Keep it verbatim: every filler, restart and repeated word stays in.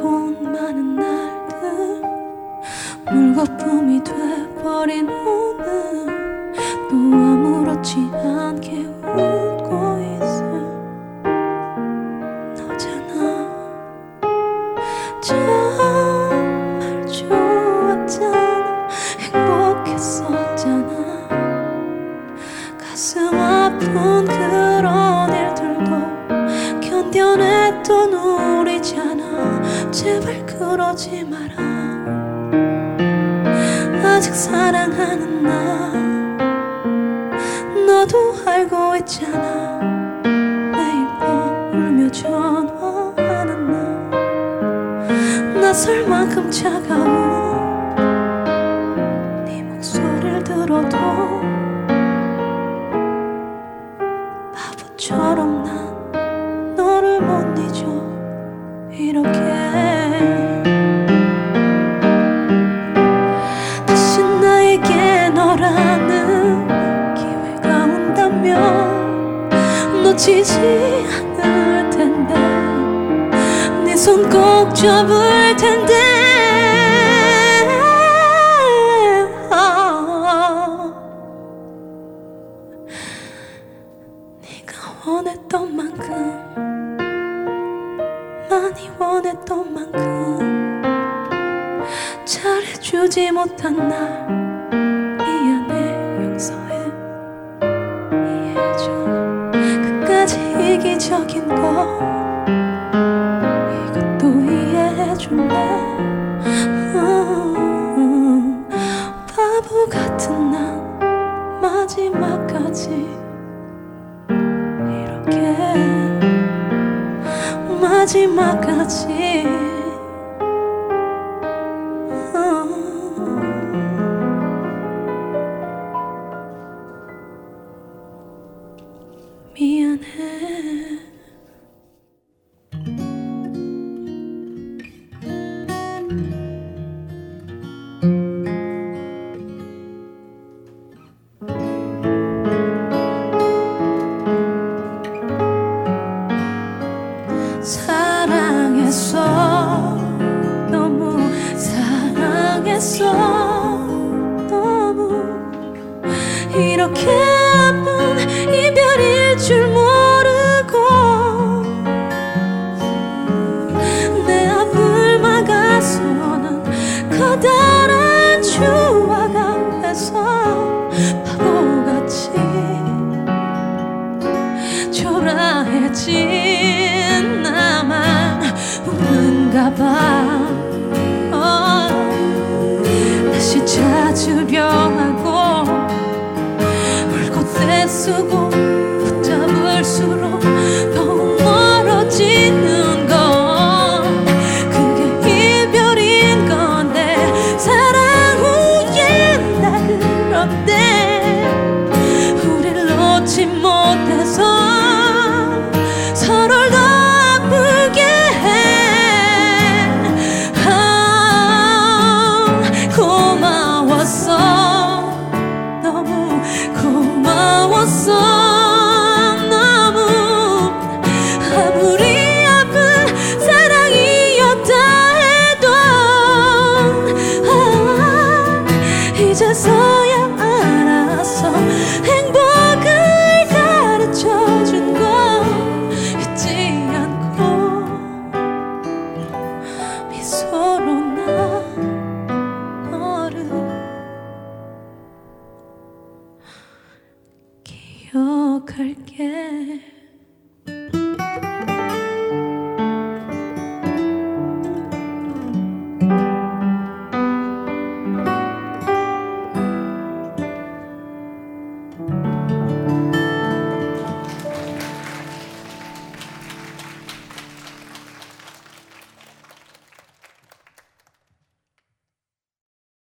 본 많은 날들 물거품이 돼버린 오늘 또 아무렇지 않게 웃고 있을 너잖아. 정말 좋았잖아. 행복했었잖아. 가슴 아픈 그런 일들도 견뎌냈던 우리잖아. 제발 그러지 마라. 아직 사랑하는 나 너도 알고 있잖아. 매일 밤 울며 전화하는 나 낯설 만큼 차가운 네 목소리를 들어도 바보처럼 난 너를 못 잊어. 이렇게 다시 나에게 너라는 기회가 온다면 놓치지 않을 텐데 네 손 꼭 잡을 텐데. 네가 원했던 만큼 많이 원했던 만큼 잘해주지 못한 날 미안해. 용서해. 이해해줘. 끝까지 이기적인 거 이것도 이해해줄래. 음, 바보 같은 난 마지막까지 이렇게 마지막까지 미안해. 사랑했어. 너무 사랑했어. 너무 이렇게 아픈 이별일 줄 모르고 내 앞을 막아서는 커다란 추억 앞에서 바보같이 초라해진 나만 우는가 봐. 어, 다시 찾으려 하고 울고 떼쓰고 붙잡을수록 더욱 멀어지는 건 그게 이별인 건데 사랑 후엔 다 그런데 우릴 놓지 못해서 서로를 더 아프게 해. 아, 고마웠어. 너무 고마웠어. 너무 아무리 아픈 사랑이었다 해도 아, 이제서야 알았어. 행복을 가르쳐준 거 잊지 않고 미소로 나 너를 기억할게.